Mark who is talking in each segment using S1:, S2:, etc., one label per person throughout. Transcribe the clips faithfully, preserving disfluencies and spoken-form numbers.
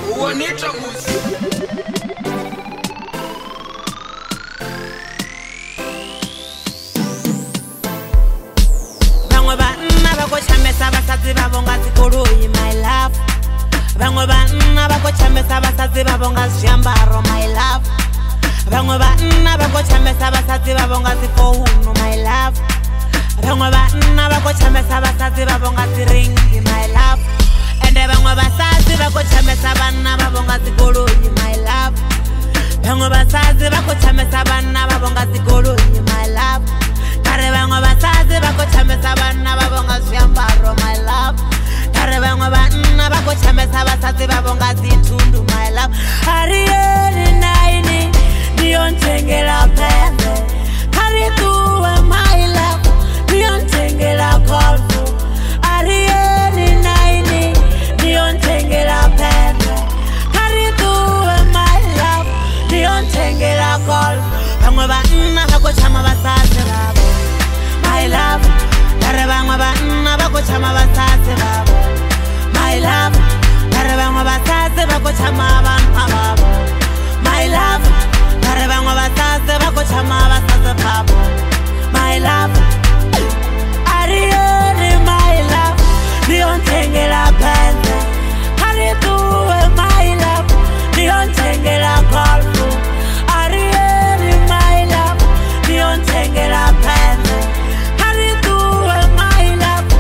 S1: Uonita musi
S2: Bangwe banna bako chamesa basazi babonga zikoloyi my love. Bangwe banna bako chamesa basazi babonga ziyambaro my love. Bangwe banna bako chamesa basazi babonga zifowunu my love. Bangwe banna bako chamesa basazi babonga ziringi my love. Ende bangwe basazi bako chamesa banna babonga zikoloyi my love. Bangwe basazi bako chamesa banna babonga zikoloyi my love. Kare bangwe basazi bako chamesa banna babonga ziyambaro my love. Kare bangwe banna bako chamesa basazi babonga zitundu my love. Arieli naini niyontengela pembe. Kare tuwe my love niyontengela golfu. Arieli naini niyontengela pembe. Kare tuwe my love niyontengela golfu. Bangwe banna bako chama basazi babo my love. Kare bangwe banna bako chama basazi babo my love. Kare bangwe basazi bako chama banna babo my love. Kare bangwe basazi bako chama basazi babo my love. Arieli my love niyontengela pembe. Kare tuwe my love niyontengela golfu. Arieli my love niyontengela pembe. Kare tuwe my love.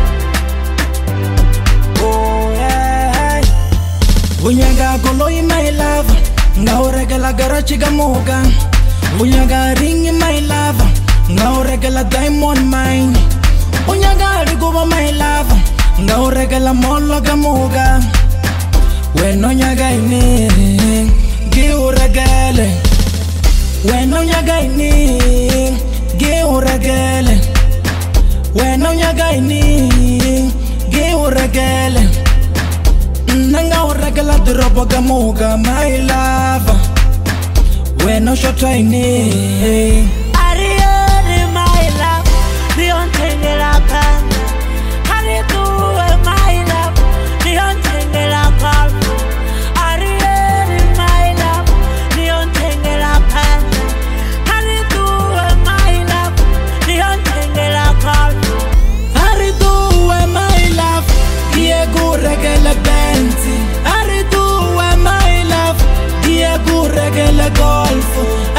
S3: Oh yeah. Unyaga koloyi my love. Ngauregela garachi gamuga. Unyaga ringi my love. Ngauregela diamond mine. Unyaga riguba my love. Ngauregela molo gamuga. Weno nyaga ini giuregele. Weno nyaga ini giuregele. Weno nyaga ini giuregele. Nanga uregela drobo gamuga my love. Weno shota ini
S2: Arieli my love niyontengela pembe. Kare tuwe my love niyontengela golfu. Arieli my love niyontengela pembe. Kare tuwe my love niyontengela golfu.
S3: Arituwe my love Diego regele benzi. Arituwe my love Diego regele golfu.